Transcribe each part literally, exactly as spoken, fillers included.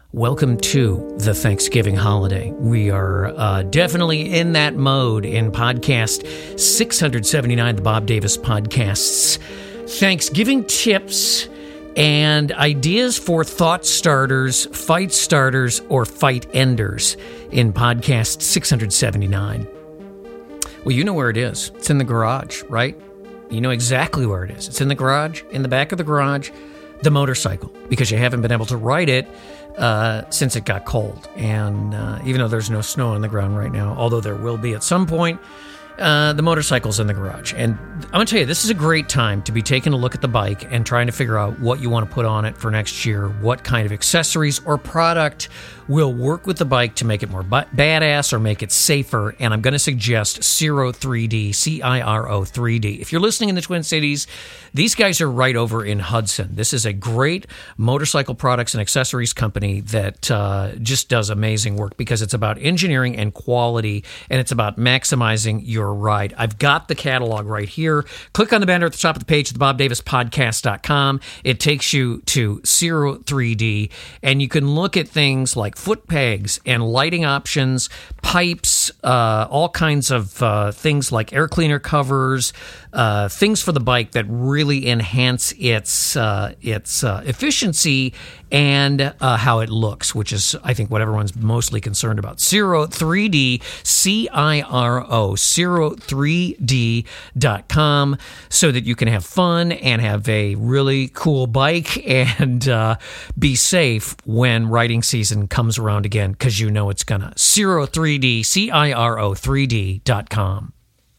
Welcome to the Thanksgiving holiday. We are uh, definitely in that mode in podcast six seventy-nine, the Bob Davis Podcasts. Thanksgiving tips and ideas for thought starters, fight starters, or fight enders in podcast six seventy-nine. Well, you know where it is. It's in the garage, right? You know exactly where it is. It's in the garage, in the back of the garage, the motorcycle, because you haven't been able to ride it uh, since it got cold. And uh, even though there's no snow on the ground right now, although there will be at some point, uh, the motorcycle's in the garage. And I'm going to tell you, this is a great time to be taking a look at the bike and trying to figure out what you want to put on it for next year, what kind of accessories or product will work with the bike to make it more b- badass or make it safer. And I'm going to suggest Ciro three D, C I R O three D. If you're listening in the Twin Cities, these guys are right over in Hudson. This is a great motorcycle products and accessories company that uh, just does amazing work because it's about engineering and quality, and it's about maximizing your ride. I've got the catalog right here. Click on the banner at the top of the page at the bob davis podcast dot com. It takes you to Ciro three D, and you can look at things like foot pegs and lighting options, pipes, uh, all kinds of uh, things like air cleaner covers, uh, things for the bike that really enhance its uh, its uh, efficiency and uh, how it looks, which is, I think, what everyone's mostly concerned about. Ciro three D, C I R O, Ciro three D dot com, so that you can have fun and have a really cool bike and uh, be safe when riding season comes around again, because you know it's gonna. Ciro three D, C I R O three D dot com.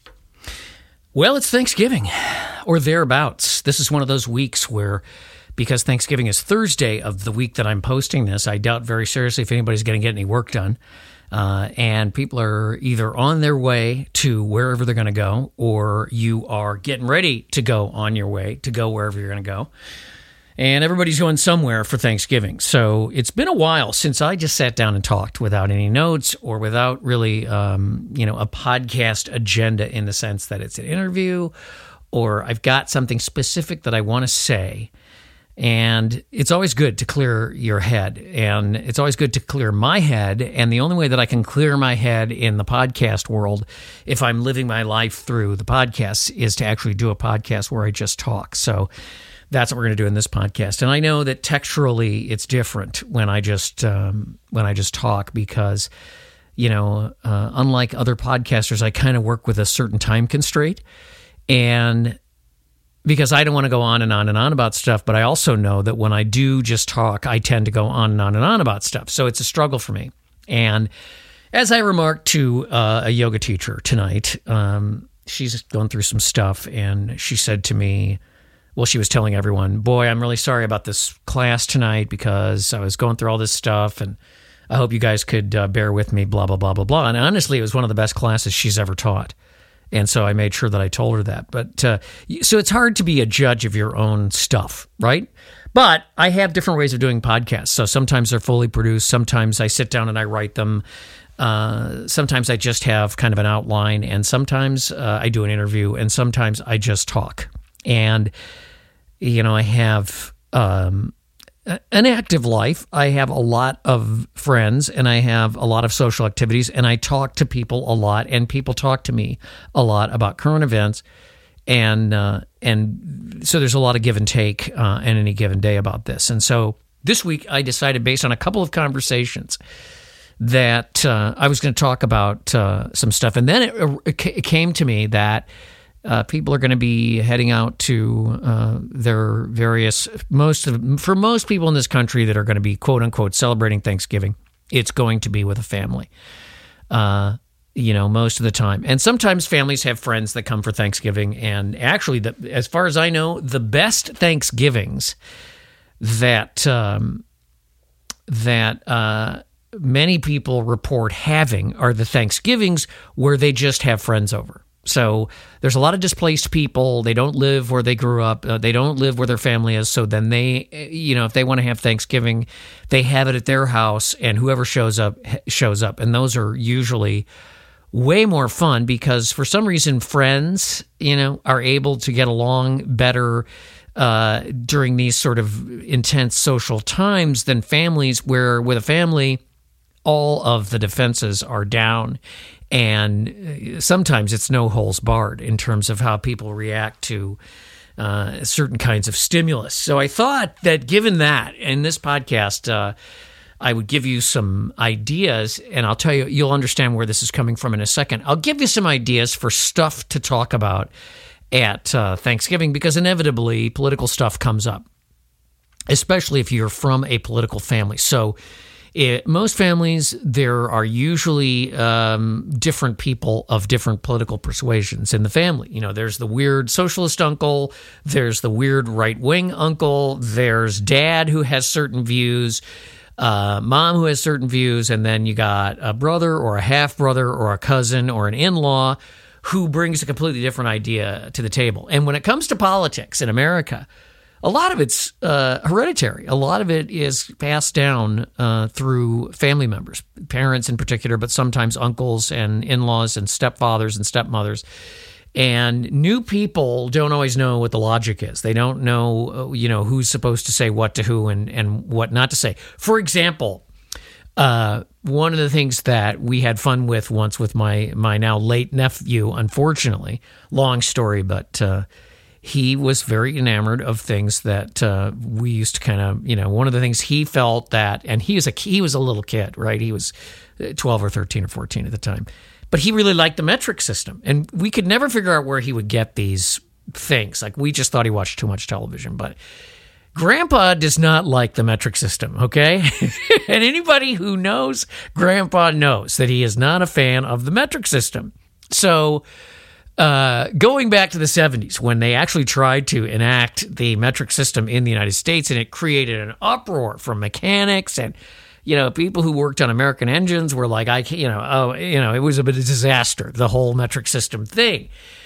Well, it's Thanksgiving, or thereabouts. This is one of those weeks where, because Thanksgiving is Thursday of the week that I'm posting this, I doubt very seriously if anybody's going to get any work done. Uh, and people are either on their way to wherever they're going to go, or you are getting ready to go on your way to go wherever you're going to go. And everybody's going somewhere for Thanksgiving. So it's been a while since I just sat down and talked without any notes or without really, um, you know, a podcast agenda in the sense that it's an interview or I've got something specific that I want to say. And it's always good to clear your head, and it's always good to clear my head. And the only way that I can clear my head in the podcast world, if I'm living my life through the podcast, is to actually do a podcast where I just talk. So that's what we're going to do in this podcast. And I know that texturally it's different when I just um, when I just talk because, you know, uh, unlike other podcasters, I kind of work with a certain time constraint. And because I don't want to go on and on and on about stuff, but I also know that when I do just talk, I tend to go on and on and on about stuff. So it's a struggle for me. And as I remarked to uh, a yoga teacher tonight, um, she's going through some stuff, and she said to me, well, she was telling everyone, boy, I'm really sorry about this class tonight because I was going through all this stuff, and I hope you guys could uh, bear with me, blah, blah, blah, blah, blah. And honestly, it was one of the best classes she's ever taught. And so I made sure that I told her that. But uh, so it's hard to be a judge of your own stuff, right? But I have different ways of doing podcasts. So sometimes they're fully produced. Sometimes I sit down and I write them. Uh, sometimes I just have kind of an outline. And sometimes uh, I do an interview. And sometimes I just talk. And, you know, I have um, an active life. I have a lot of friends, and I have a lot of social activities, and I talk to people a lot, and people talk to me a lot about current events, and uh, and so there's a lot of give and take uh, in any given day about this. And so this week I decided, based on a couple of conversations, that uh, I was going to talk about uh, some stuff, and then it, it came to me that Uh, people are going to be heading out to uh, their various, most of, for most people in this country that are going to be, quote unquote, celebrating Thanksgiving, it's going to be with a family, uh, you know, most of the time. And sometimes families have friends that come for Thanksgiving. And actually, the, as far as I know, the best Thanksgivings that, um, that, uh, many people report having are the Thanksgivings where they just have friends over. So there's a lot of displaced people. They don't live where they grew up. Uh, they don't live where their family is. So then they, you know, if they want to have Thanksgiving, they have it at their house, and whoever shows up, shows up. And those are usually way more fun because for some reason friends, you know, are able to get along better uh, during these sort of intense social times than families where, with a family, all of the defenses are down. And sometimes it's no holes barred in terms of how people react to uh, certain kinds of stimulus. So I thought that given that, in this podcast, uh, I would give you some ideas, and I'll tell you, you'll understand where this is coming from in a second. I'll give you some ideas for stuff to talk about at uh, Thanksgiving, because inevitably political stuff comes up, especially if you're from a political family. So it, most families, there are usually um, different people of different political persuasions in the family. You know, there's the weird socialist uncle, there's the weird right-wing uncle, there's dad who has certain views, Uh, mom who has certain views, and then you got a brother or a half-brother or a cousin or an in-law who brings a completely different idea to the table. And when it comes to politics in America, a lot of it's uh, hereditary. A lot of it is passed down uh, through family members, parents in particular, but sometimes uncles and in-laws and stepfathers and stepmothers. And new people don't always know what the logic is. They don't know, you know, who's supposed to say what to who and, and what not to say. For example, uh, one of the things that we had fun with once with my, my now late nephew, unfortunately, long story, but uh, he was very enamored of things that uh, we used to kind of, you know, one of the things he felt that, and he was a, he was a little kid, right? He was twelve or thirteen or fourteen at the time. But he really liked the metric system, and we could never figure out where he would get these things. Like, we just thought he watched too much television. But Grandpa does not like the metric system, okay? And anybody who knows Grandpa knows that he is not a fan of the metric system. So uh, going back to the seventies, when they actually tried to enact the metric system in the United States, and it created an uproar from mechanics and, you know, people who worked on American engines were like, I can't, you know, oh, you know, it was a bit of a disaster, the whole metric system thing.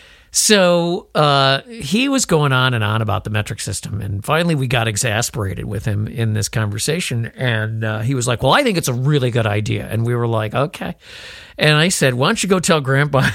So uh, he was going on and on about the metric system. And finally, we got exasperated with him in this conversation. And uh, he was like, well, I think it's a really good idea. And we were like, okay. And I said, why don't you go tell Grandpa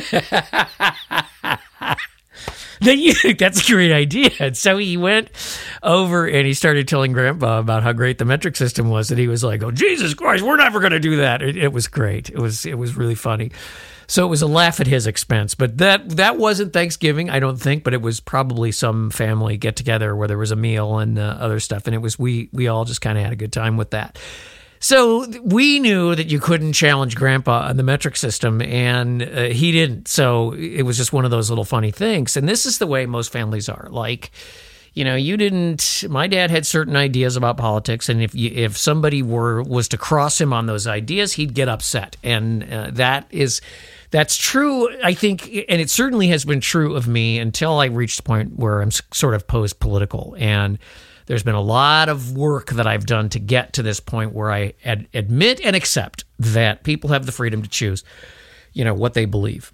that you think that's a great idea? And so he went over and he started telling Grandpa about how great the metric system was. And he was like, oh, Jesus Christ, we're never going to do that. It, it was great. It was it was really funny. So it was a laugh at his expense. But that that wasn't Thanksgiving, I don't think, but it was probably some family get-together where there was a meal and uh, other stuff. And it was we we all just kind of had a good time with that. So we knew that you couldn't challenge Grandpa on the metric system, and uh, he didn't. So it was just one of those little funny things. And this is the way most families are. Like, you know, you didn't. My dad had certain ideas about politics, and if you, if somebody were was to cross him on those ideas, he'd get upset. And uh, that is that's true, I think, and it certainly has been true of me until I reached the point where I'm sort of post-political. And there's been a lot of work that I've done to get to this point where I ad- admit and accept that people have the freedom to choose, you know, what they believe.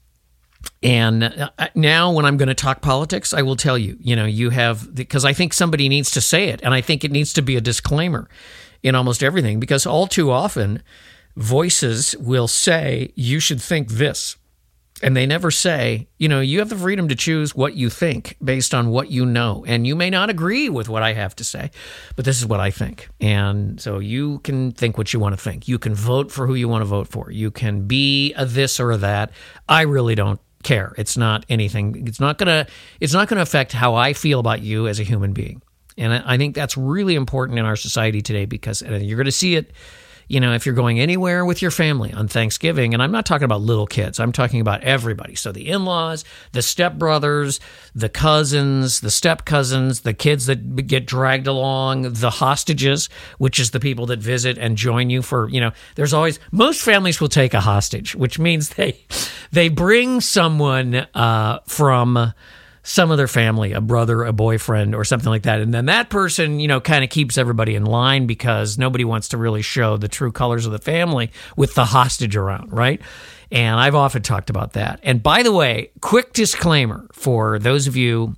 And now when I'm going to talk politics, I will tell you, you know, you have, because I think somebody needs to say it, and I think it needs to be a disclaimer in almost everything, because all too often voices will say, you should think this. And they never say, you know, you have the freedom to choose what you think based on what you know. And you may not agree with what I have to say, but this is what I think. And so you can think what you want to think. You can vote for who you want to vote for. You can be a this or a that. I really don't care. It's not anything. It's not gonna. It's not gonna affect how I feel about you as a human being. And I think that's really important in our society today, because you're going to see it. You know, if you're going anywhere with your family on Thanksgiving, and I'm not talking about little kids, I'm talking about everybody. So the in-laws, the stepbrothers, the cousins, the step-cousins, the kids that get dragged along, the hostages, which is the people that visit and join you for, you know, there's always, most families will take a hostage, which means they they bring someone uh, from some other family, a brother, a boyfriend, or something like that. And then that person, you know, kind of keeps everybody in line, because nobody wants to really show the true colors of the family with the hostage around, right? And I've often talked about that. And by the way, quick disclaimer for those of you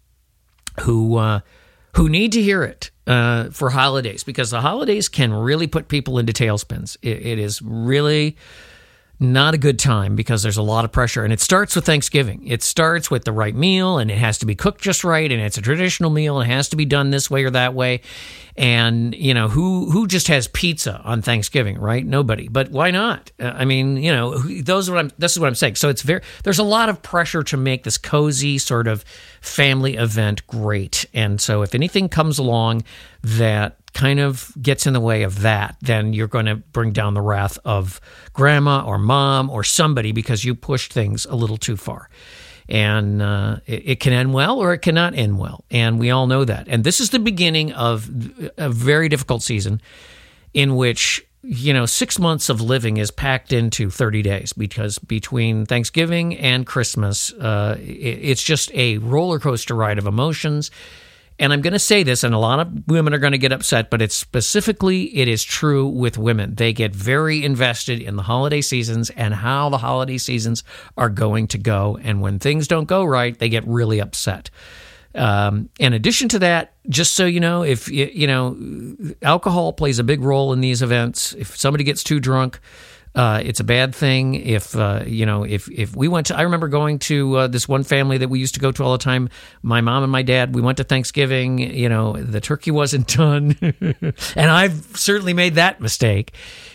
who uh, who need to hear it uh, for holidays, because the holidays can really put people into tailspins. It, it is really not a good time because there's a lot of pressure. And it starts with Thanksgiving. It starts with the right meal, and it has to be cooked just right, and it's a traditional meal, and it has to be done this way or that way. And, you know, who who just has pizza on Thanksgiving, right? Nobody. But why not? Uh, I mean, you know, those are what I'm, this is what I'm saying. So it's very, there's a lot of pressure to make this cozy sort of family event great. And so if anything comes along that kind of gets in the way of that, then you're going to bring down the wrath of grandma or mom or somebody because you pushed things a little too far. And uh, it, it can end well or it cannot end well. And we all know that. And this is the beginning of a very difficult season in which, you know, six months of living is packed into thirty days because between Thanksgiving and Christmas, uh, it, it's just a roller coaster ride of emotions. And I'm going to say this, and a lot of women are going to get upset, but it's specifically, it is true with women. They get very invested in the holiday seasons and how the holiday seasons are going to go. And when things don't go right, they get really upset. Um, in addition to that, just so you know, if you know, alcohol plays a big role in these events. If somebody gets too drunk, Uh, it's a bad thing. If, uh, you know, if, if we went to, I remember going to uh, this one family that we used to go to all the time, my mom and my dad, we went to Thanksgiving, you know, the turkey wasn't done. And I've certainly made that mistake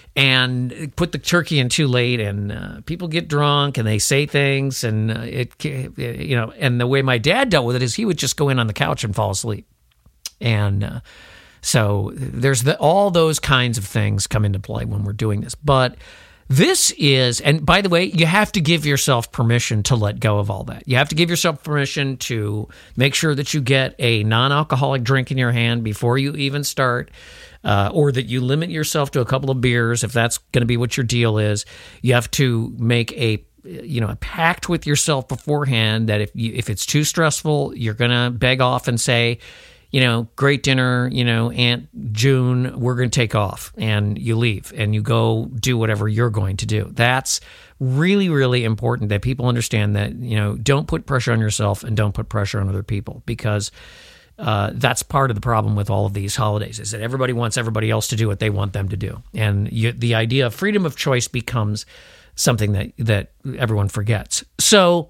and put the turkey in too late, and uh, people get drunk and they say things, and uh, it, you know, and the way my dad dealt with it is he would just go in on the couch and fall asleep. And, uh, so there's the, all those kinds of things come into play when we're doing this. But this is, and by the way, you have to give yourself permission to let go of all that. You have to give yourself permission to make sure that you get a non-alcoholic drink in your hand before you even start, uh, or that you limit yourself to a couple of beers if that's going to be what your deal is. You have to make a you know, a pact with yourself beforehand that if you, if it's too stressful, you're going to beg off and say, you know, great dinner, you know, Aunt June, we're going to take off, and you leave and you go do whatever you're going to do. That's really, really important that people understand that, you know, don't put pressure on yourself and don't put pressure on other people, because uh, that's part of the problem with all of these holidays is that everybody wants everybody else to do what they want them to do. And you, the idea of freedom of choice becomes something that, that everyone forgets. So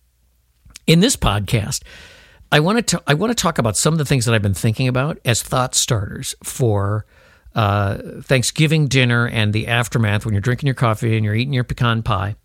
in this podcast, I want to I want to talk about some of the things that I've been thinking about as thought starters for uh, Thanksgiving dinner and the aftermath when you're drinking your coffee and you're eating your pecan pie.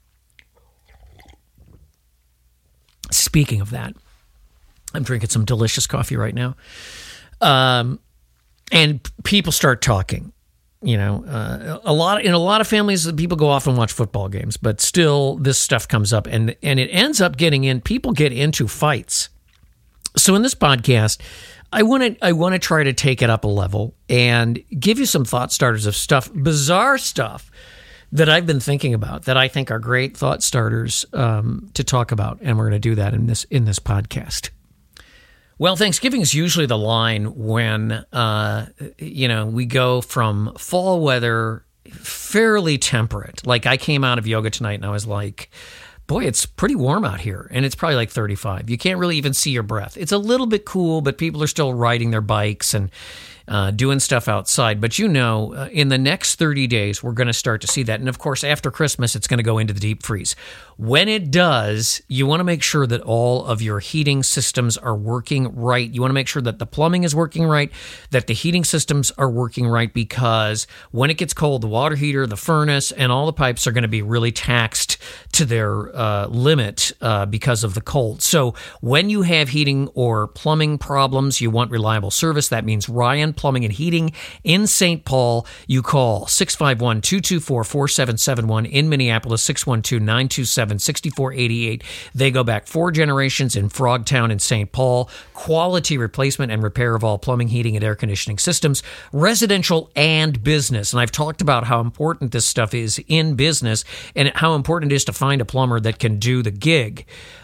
Speaking of that, I'm drinking some delicious coffee right now, um, and people start talking. You know, uh, a lot in a lot of families, people go off and watch football games, but still, this stuff comes up, and and it ends up getting in. People get into fights. So in this podcast, I want to I want to try to take it up a level and give you some thought starters of stuff, bizarre stuff that I've been thinking about that I think are great thought starters um, to talk about, and we're going to do that in this in this podcast. Well, Thanksgiving is usually the line when uh, you know we go from fall weather, fairly temperate. Like I came out of yoga tonight and I was like, boy, it's pretty warm out here, and it's probably like thirty-five. You can't really even see your breath. It's a little bit cool, but people are still riding their bikes and uh, doing stuff outside. But you know, uh, in the next thirty days, we're going to start to see that. And of course, after Christmas, it's going to go into the deep freeze. When it does, you want to make sure that all of your heating systems are working right. You want to make sure that the plumbing is working right, that the heating systems are working right, because when it gets cold, the water heater, the furnace, and all the pipes are going to be really taxed to their uh, limit uh, because of the cold. So when you have heating or plumbing problems, you want reliable service. That means Ryan Plumbing and Heating in Saint Paul. You call six five one, two two four, four seven seven one. In Minneapolis, six one two, nine two seven, six four eight eight. They go back four generations in Frogtown and Saint Paul. Quality replacement and repair of all plumbing, heating, and air conditioning systems, residential and business. And I've talked about how important this stuff is in business and how important it is to find a plumber that can do the gig.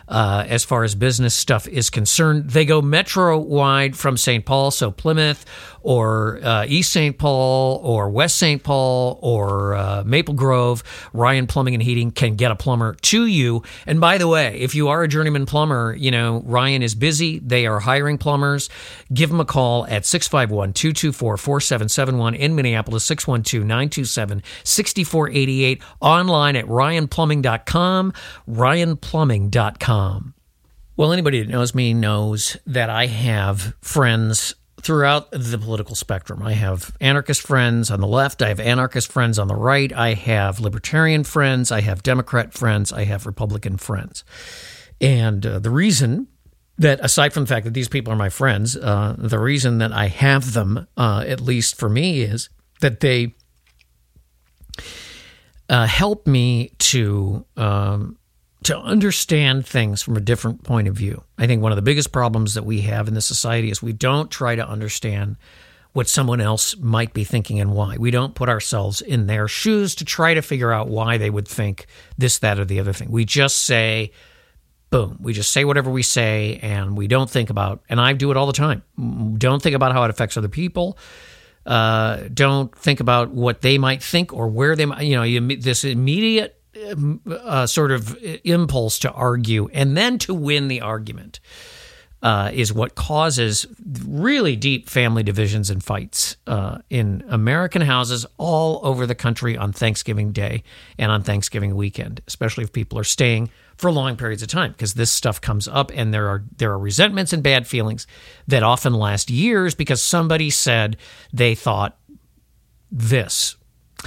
uh, as far as business stuff is concerned. They go metro-wide from Saint Paul, so Plymouth or uh, East Saint Paul or West Saint Paul or uh, Maple Grove. Ryan Plumbing and Heating can get a plumber to you. And by the way, if you are a journeyman plumber, you know, Ryan is busy. They are hiring plumbers. Give them a call at six five one, two two four, four seven seven one in Minneapolis, six one two, nine two seven, six four eight eight, online at ryan plumbing dot com, ryan plumbing dot com. Well, anybody that knows me knows that I have friends throughout the political spectrum. I have anarchist friends on the left. I have anarchist friends on the right. I have libertarian friends. I have Democrat friends. I have Republican friends. And uh, the reason that, aside from the fact that these people are my friends, uh, the reason that I have them, uh, at least for me, is that they uh, help me to um, to understand things from a different point of view. I think one of the biggest problems that we have in this society is we don't try to understand what someone else might be thinking and why. We don't put ourselves in their shoes to try to figure out why they would think this, that, or the other thing. We just say, boom, we just say whatever we say, and we don't think about, and I do it all the time, don't think about how it affects other people. Uh, don't think about what they might think or where they might, you know, you, this immediate uh, sort of impulse to argue and then to win the argument uh, is what causes really deep family divisions and fights uh, in American houses all over the country on Thanksgiving Day and on Thanksgiving weekend, especially if people are staying for long periods of time, because this stuff comes up and there are there are resentments and bad feelings that often last years because somebody said they thought this.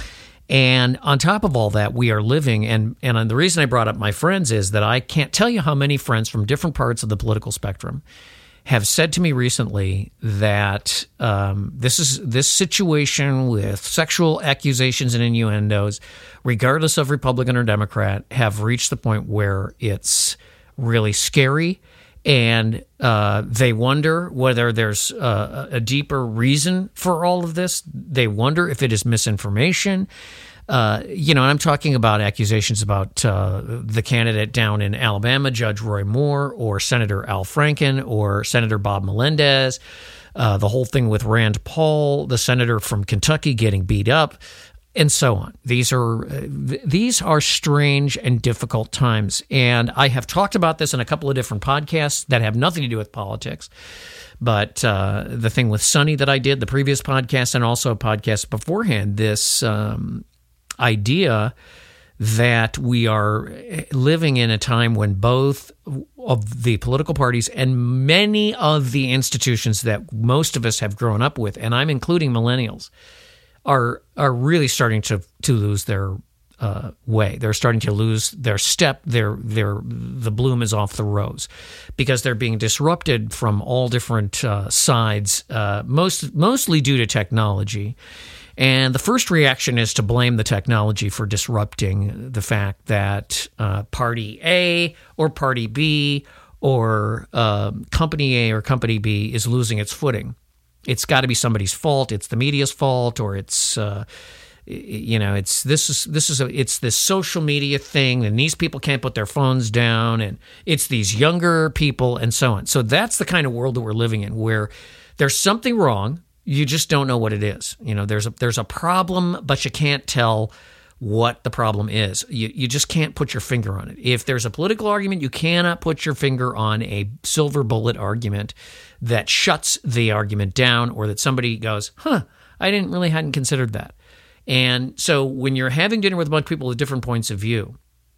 And on top of all that, we are living, and, and the reason I brought up my friends is that I can't tell you how many friends from different parts of the political spectrum have said to me recently that um, this is this situation with sexual accusations and innuendos, regardless of Republican or Democrat, have reached the point where it's really scary, and uh, they wonder whether there's a, a deeper reason for all of this. They wonder if it is misinformation. Uh, you know, and I'm talking about accusations about uh, the candidate down in Alabama, Judge Roy Moore, or Senator Al Franken, or Senator Bob Melendez, uh, the whole thing with Rand Paul, the senator from Kentucky getting beat up, and so on. These are uh, th- these are strange and difficult times, and I have talked about this in a couple of different podcasts that have nothing to do with politics. But uh, the thing with Sonny that I did, the previous podcast, and also a podcast beforehand, this um, idea that we are living in a time when both of the political parties and many of the institutions that most of us have grown up with, and I'm including millennials, are are really starting to to lose their uh, way. They're starting to lose their step. Their their the bloom is off the rose because they're being disrupted from all different uh, sides, uh, most mostly due to technology. And the first reaction is to blame the technology for disrupting the fact that uh, Party A or Party B or uh, Company A or Company B is losing its footing. It's got to be somebody's fault. It's the media's fault, or it's uh, you know, it's this is this is a, it's this social media thing, and these people can't put their phones down, and it's these younger people, and so on. So that's the kind of world that we're living in, where there's something wrong. You just don't know what it is. You know, there's a there's a problem, but you can't tell what the problem is. You you just can't put your finger on it. If there's a political argument, you cannot put your finger on a silver bullet argument that shuts the argument down, or that somebody goes, huh, I didn't really hadn't considered that. And so when you're having dinner with a bunch of people with different points of view,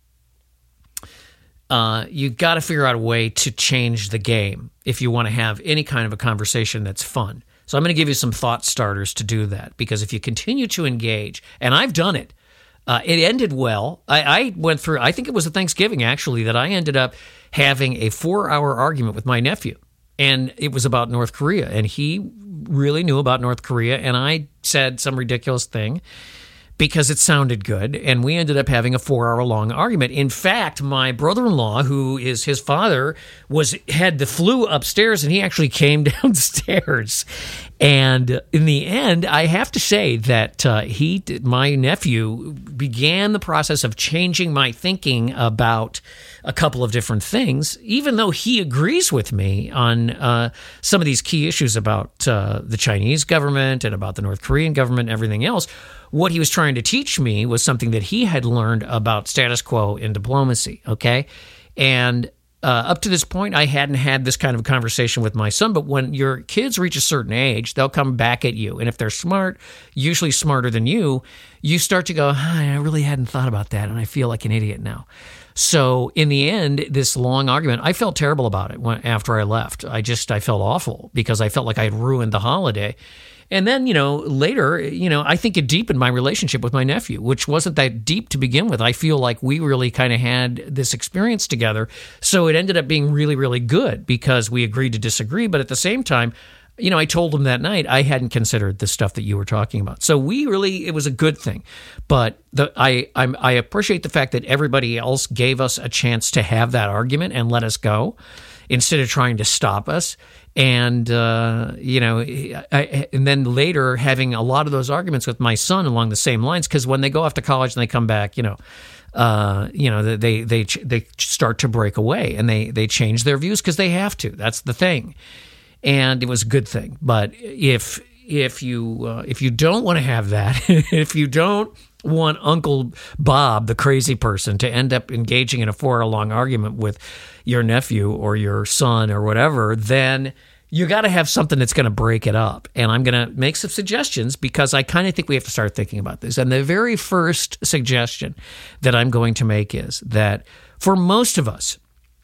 uh, you got to figure out a way to change the game if you want to have any kind of a conversation that's fun. So I'm going to give you some thought starters to do that, because if you continue to engage, and I've done it, uh, it ended well. I, I went through, I think it was a Thanksgiving actually, that I ended up having a four-hour argument with my nephew, and it was about North Korea, and he really knew about North Korea, and I said some ridiculous thing because it sounded good, and we ended up having a four-hour-long argument. In fact, my brother-in-law, who is his father, was had the flu upstairs, and he actually came downstairs. And in the end, I have to say that uh, he, my nephew, began the process of changing my thinking about a couple of different things, even though he agrees with me on uh, some of these key issues about uh, the Chinese government and about the North Korean government and everything else. What he was trying to teach me was something that he had learned about status quo in diplomacy, okay? And Uh, up to this point, I hadn't had this kind of conversation with my son, but when your kids reach a certain age, they'll come back at you. And if they're smart, usually smarter than you, you start to go, I really hadn't thought about that, and I feel like an idiot now. So in the end, this long argument, I felt terrible about it when, after I left. I just, I felt awful because I felt like I had ruined the holiday. And then, you know, later, you know, I think it deepened my relationship with my nephew, which wasn't that deep to begin with. I feel like we really kind of had this experience together. So it ended up being really, really good because we agreed to disagree. But at the same time, you know, I told him that night I hadn't considered the stuff that you were talking about. So we really, it was a good thing. But the, I, I'm, I appreciate the fact that everybody else gave us a chance to have that argument and let us go instead of trying to stop us. And, uh, you know, I, and then later having a lot of those arguments with my son along the same lines, because when they go off to college and they come back, you know, uh, you know, they, they, they start to break away and they, they change their views because they have to. That's the thing. And it was a good thing. But if, if you, uh, if you don't want to have that, if you don't want Uncle Bob, the crazy person, to end up engaging in a four-hour-long argument with your nephew or your son or whatever, then you got to have something that's going to break it up. And I'm going to make some suggestions because I kind of think we have to start thinking about this. And the very first suggestion that I'm going to make is that for most of us,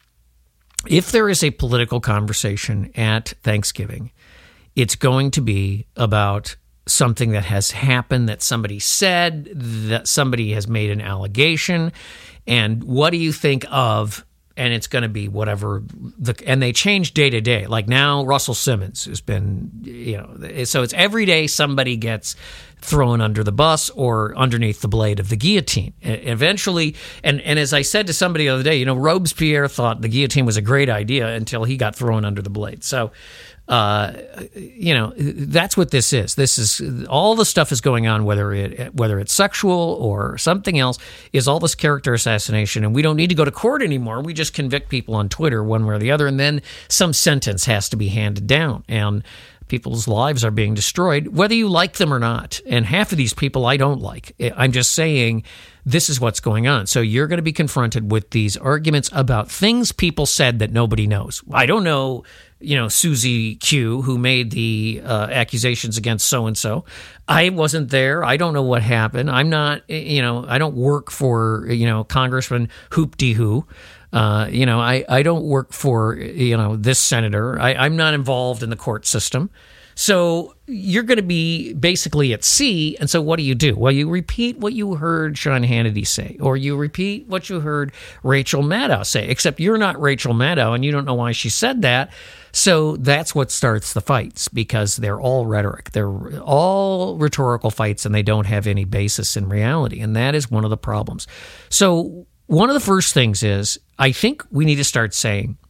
if there is a political conversation at Thanksgiving, it's going to be about something that has happened, that somebody said, that somebody has made an allegation, and what do you think of? And it's going to be whatever the, and they change day to day. Like now, Russell Simmons has been, you know, so it's every day somebody gets thrown under the bus or underneath the blade of the guillotine. Eventually, and, and as I said to somebody the other day, you know, Robespierre thought the guillotine was a great idea until he got thrown under the blade. So, Uh, you know, that's what this is. This is all the stuff is going on, whether it whether it's sexual or something else, is all this character assassination, and we don't need to go to court anymore. We just convict people on Twitter one way or the other, and then some sentence has to be handed down, and people's lives are being destroyed, whether you like them or not. And half of these people I don't like. I'm just saying this is what's going on. So you're going to be confronted with these arguments about things people said that nobody knows. I don't know, you know, Susie Q, who made the uh, accusations against so-and-so. I wasn't there. I don't know what happened. I'm not, you know, I don't work for, you know, Congressman Hoop-de-Hoo. Uh, you know, I, I don't work for, you know, this senator. I, I'm not involved in the court system. So you're going to be basically at sea. And so what do you do? Well, you repeat what you heard Sean Hannity say, or you repeat what you heard Rachel Maddow say, except you're not Rachel Maddow and you don't know why she said that. So that's what starts the fights, because they're all rhetoric. They're all rhetorical fights and they don't have any basis in reality. And that is one of the problems. So one of the first things is, I think we need to start saying,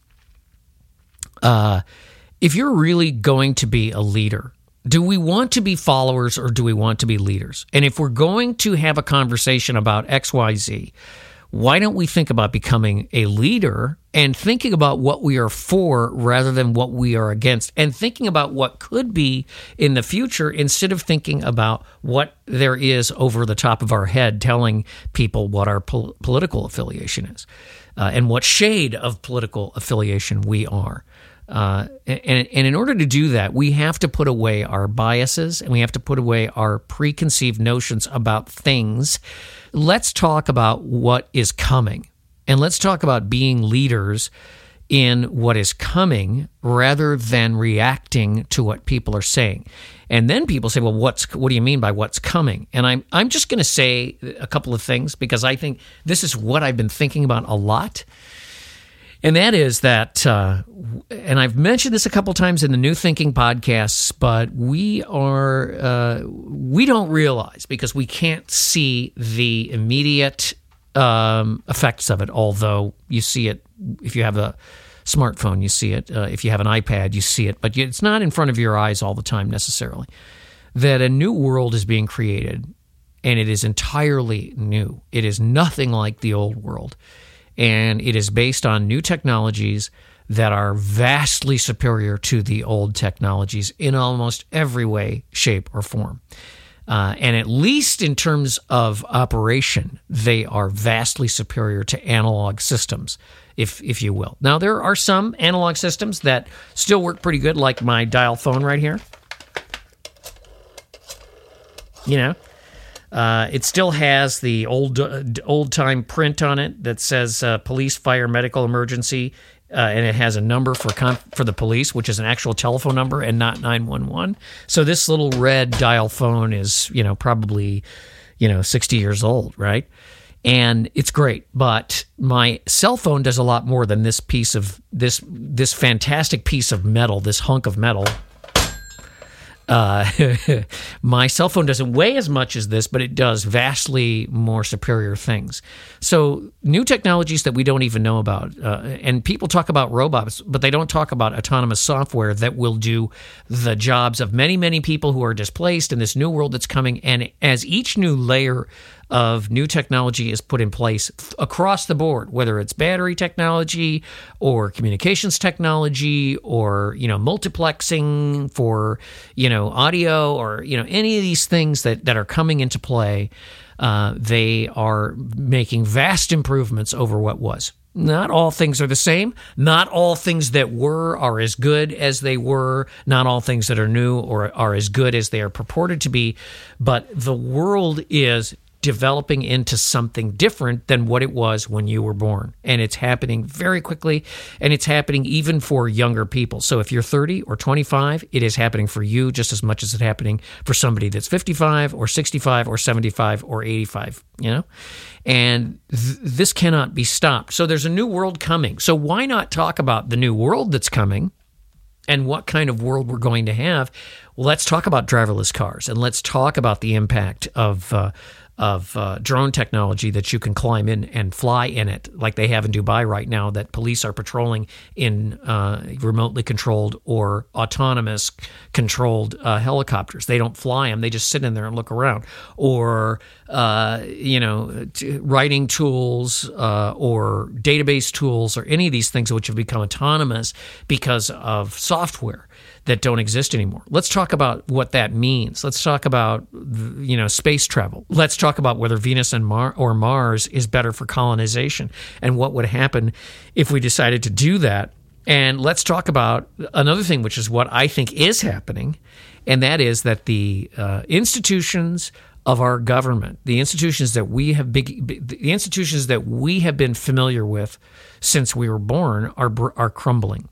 uh, if you're really going to be a leader, do we want to be followers or do we want to be leaders? And if we're going to have a conversation about X Y Z, why don't we think about becoming a leader and thinking about what we are for rather than what we are against, and thinking about what could be in the future instead of thinking about what there is over the top of our head telling people what our pol- political affiliation is uh, and what shade of political affiliation we are. Uh, and, and in order to do that, we have to put away our biases and we have to put away our preconceived notions about things. Let's talk about what is coming, and let's talk about being leaders in what is coming rather than reacting to what people are saying. And then people say, well, what's what do you mean by what's coming? And I'm I'm just going to say a couple of things because I think this is what I've been thinking about a lot. And that is that, uh, and I've mentioned this a couple times in the New Thinking podcasts, but we are, uh, we don't realize because we can't see the immediate um, effects of it, although you see it if you have a smartphone, you see it. Uh, if you have an iPad, you see it, but it's not in front of your eyes all the time necessarily. That a new world is being created, and it is entirely new. It is nothing like the old world. And it is based on new technologies that are vastly superior to the old technologies in almost every way, shape, or form. Uh, and at least in terms of operation, they are vastly superior to analog systems, if if you will. Now, there are some analog systems that still work pretty good, like my dial phone right here. You know? Uh, it still has the old uh, old-time print on it that says uh, police, fire, medical emergency, uh, and it has a number for con- for the police, which is an actual telephone number and not nine one one. So this little red dial phone is, you know, probably, you know, sixty years old, right? And it's great, but my cell phone does a lot more than this piece of this this fantastic piece of metal, this hunk of metal. Uh, my cell phone doesn't weigh as much as this, but it does vastly more superior things. So new technologies that we don't even know about, uh, and people talk about robots, but they don't talk about autonomous software that will do the jobs of many, many people who are displaced in this new world that's coming. And as each new layer of new technology is put in place across the board, whether it's battery technology or communications technology or, you know, multiplexing for, you know, audio or, you know, any of these things that, that are coming into play, uh, they are making vast improvements over what was. Not all things are the same. Not all things that were are as good as they were. Not all things that are new or are as good as they are purported to be. But the world is developing into something different than what it was when you were born. And it's happening very quickly, and it's happening even for younger people. So if you're thirty or twenty-five, it is happening for you just as much as it's happening for somebody that's fifty-five or sixty-five or seventy-five or eighty-five, you know? And th- this cannot be stopped. So there's a new world coming. So why not talk about the new world that's coming and what kind of world we're going to have? Well, let's talk about driverless cars, and let's talk about the impact of uh, of uh, drone technology that you can climb in and fly in it, like they have in Dubai right now, that police are patrolling in uh, remotely controlled or autonomous controlled uh, helicopters. They don't fly them; they just sit in there and look around. Or uh, you know, t- writing tools uh, or database tools or any of these things which have become autonomous because of software that don't exist anymore. Let's talk about what that means. Let's talk about, you know, space travel. Let's talk about whether Venus and Mar- or Mars is better for colonization and what would happen if we decided to do that. And let's talk about another thing, which is what I think is happening, and that is that the uh, institutions of our government, the institutions that we have big, the institutions that we have been familiar with since we were born are are crumbling.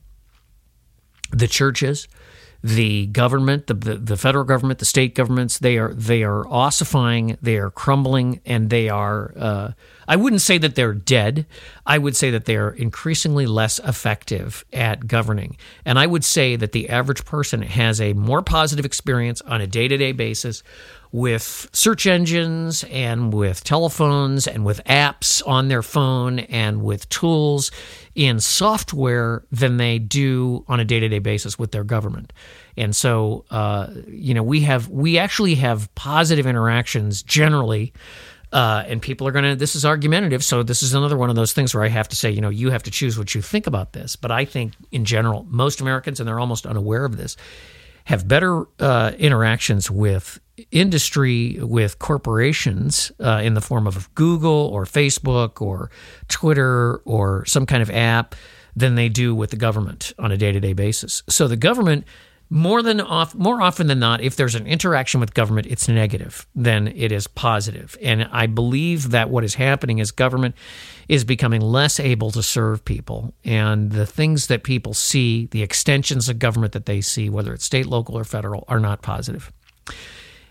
The churches, the government, the, the the federal government, the state governments, they are they are ossifying, they are crumbling, and they are, uh, I wouldn't say that they're dead. I would say that they are increasingly less effective at governing. And I would say that the average person has a more positive experience on a day-to-day basis with search engines and with telephones and with apps on their phone and with tools in software than they do on a day-to-day basis with their government. And so, uh, you know, we have we actually have positive interactions generally, uh, and people are going to, this is argumentative, so this is another one of those things where I have to say, you know, you have to choose what you think about this. But I think in general, most Americans, and they're almost unaware of this, have better uh, interactions with industry, with corporations uh, in the form of Google or Facebook or Twitter or some kind of app than they do with the government on a day-to-day basis. So the government, more than off, more often than not, if there's an interaction with government, it's negative than it is positive. And I believe that what is happening is government is becoming less able to serve people, and the things that people see, the extensions of government that they see, whether it's state, local, or federal, are not positive.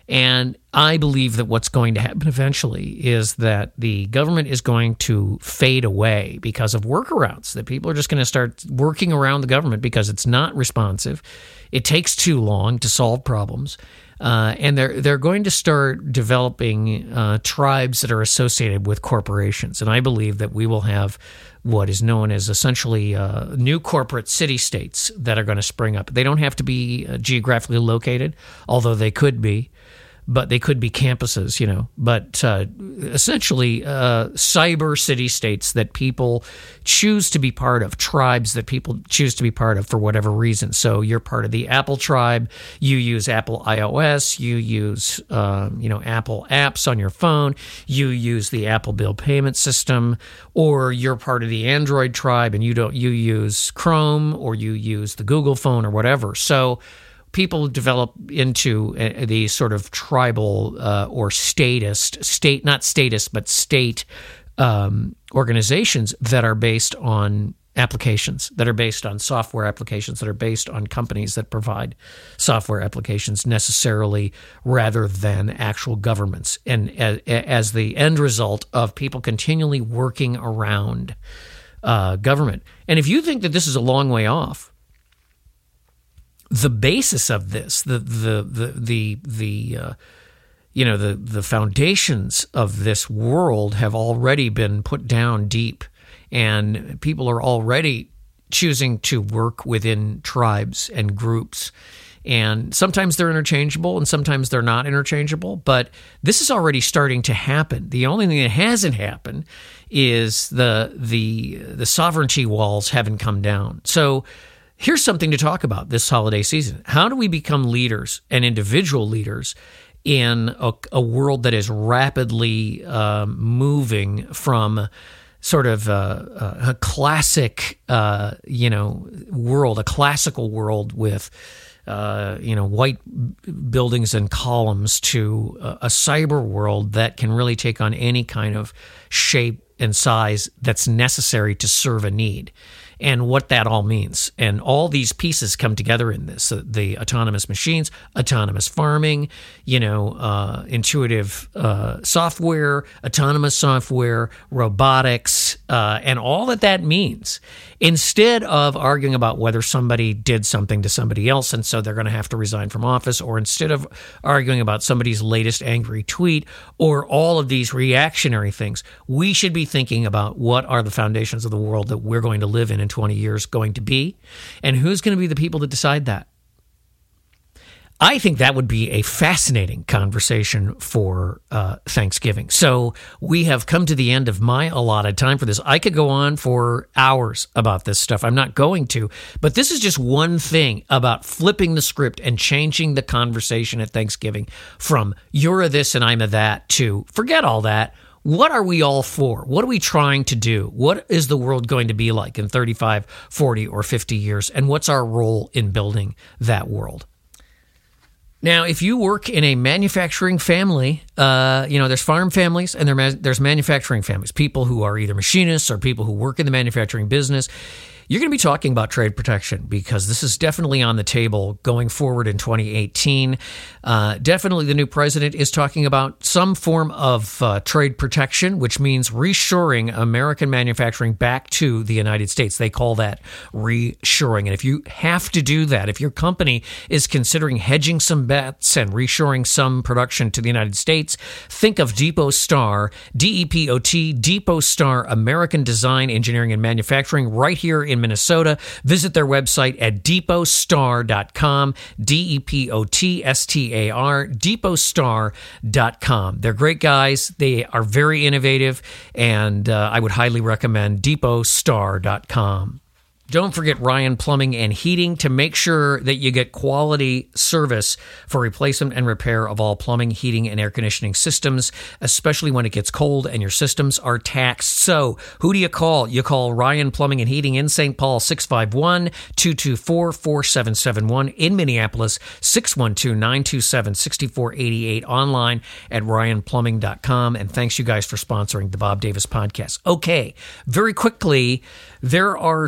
And I believe that what's going to happen eventually is that the government is going to fade away because of workarounds, that people are just going to start working around the government because it's not responsive. It takes too long to solve problems. Uh, and they're they're going to start developing uh, tribes that are associated with corporations. And I believe that we will have what is known as essentially uh, new corporate city-states that are going to spring up. They don't have to be uh, geographically located, although they could be. But they could be campuses, you know, but uh, essentially uh, cyber city-states that people choose to be part of, tribes that people choose to be part of for whatever reason. So you're part of the Apple tribe, you use Apple iOS, you use, uh, you know, Apple apps on your phone, you use the Apple bill payment system, or you're part of the Android tribe and you don't, you use Chrome or you use the Google phone or whatever. So people develop into uh, these sort of tribal uh, or statist, state, not statist, but state um, organizations that are based on applications, that are based on software applications, that are based on companies that provide software applications necessarily rather than actual governments. And as, as the end result of people continually working around uh, government. And if you think that this is a long way off, the basis of this, the the the the the uh, you know the the foundations of this world have already been put down deep, and people are already choosing to work within tribes and groups. And sometimes they're interchangeable, and sometimes they're not interchangeable. But this is already starting to happen. The only thing that hasn't happened is the the the sovereignty walls haven't come down. So here's something to talk about this holiday season. How do we become leaders and individual leaders in a, a world that is rapidly um, moving from sort of a, a classic, uh, you know, world, a classical world with, uh, you know, white buildings and columns to a, a cyber world that can really take on any kind of shape and size that's necessary to serve a need, and what that all means. And all these pieces come together in this. Uh, the autonomous machines, autonomous farming, you know, uh, intuitive uh, software, autonomous software, robotics, uh, and all that that means. Instead of arguing about whether somebody did something to somebody else and so they're going to have to resign from office, or instead of arguing about somebody's latest angry tweet or all of these reactionary things, we should be thinking about what are the foundations of the world that we're going to live in in twenty years going to be, and who's going to be the people that decide that. I think that would be a fascinating conversation for uh, Thanksgiving. So we have come to the end of my allotted time for this. I could go on for hours about this stuff. I'm not going to, but this is just one thing about flipping the script and changing the conversation at Thanksgiving from you're a this and I'm a that to forget all that. What are we all for? What are we trying to do? What is the world going to be like in thirty-five, forty, or fifty years? And what's our role in building that world? Now, if you work in a manufacturing family, uh, you know, there's farm families and there, there's manufacturing families, people who are either machinists or people who work in the manufacturing business. You're going to be talking about trade protection because this is definitely on the table going forward in twenty eighteen. Uh, definitely the new president is talking about some form of uh, trade protection, which means reshoring American manufacturing back to the United States. They call that reshoring. And if you have to do that, if your company is considering hedging some bets and reshoring some production to the United States, think of Depot Star, D E P O T, Depot Star, American Design, Engineering, and Manufacturing right here in Minnesota. Visit their website at depot star dot com, D E P O T S T A R, depot star dot com. They're great guys. They are very innovative, and uh, I would highly recommend depot star dot com. Don't forget Ryan Plumbing and Heating to make sure that you get quality service for replacement and repair of all plumbing, heating, and air conditioning systems, especially when it gets cold and your systems are taxed. So who do you call? You call Ryan Plumbing and Heating in Saint Paul, six five one, two two four, four seven seven one. In Minneapolis, six one two, nine two seven, six four eight eight. Online at ryan plumbing dot com. And thanks you guys for sponsoring the Bob Davis Podcast. Okay, very quickly, there are some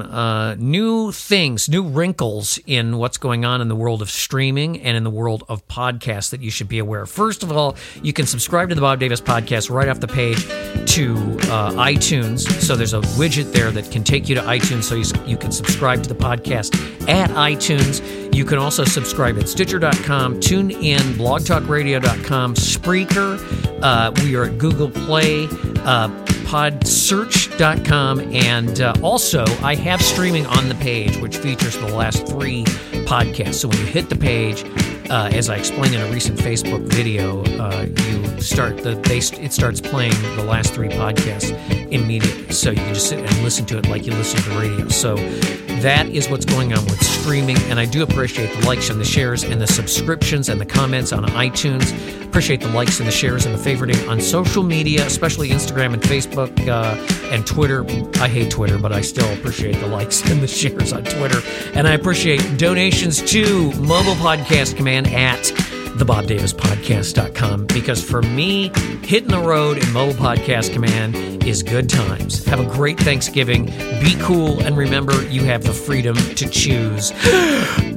uh, new things, new wrinkles in what's going on in the world of streaming and in the world of podcasts that you should be aware of. First of all, you can subscribe to the Bob Davis Podcast right off the page to uh, iTunes. So there's a widget there that can take you to iTunes so you, you can subscribe to the podcast at iTunes. You can also subscribe at Stitcher dot com, TuneIn, blog talk radio dot com, Spreaker. Uh, we are at Google Play, uh, pod search dot com, and uh, also I have streaming on the page, which features the last three podcasts. So when you hit the page, uh, as I explained in a recent Facebook video, uh, you start the they, it starts playing the last three podcasts immediately. So you can just sit and listen to it like you listen to radio. So that is what's going on with streaming, and I do appreciate the likes and the shares and the subscriptions and the comments on iTunes. Appreciate the likes and the shares and the favoriting on social media, especially Instagram and Facebook uh, and Twitter. I hate Twitter, but I still appreciate the likes and the shares on Twitter. And I appreciate donations to Mobile Podcast Command at the bob davis podcast dot com, because for me, hitting the road in Mobile Podcast Command is good times. Have a great Thanksgiving. Be cool, and remember, you have the freedom to choose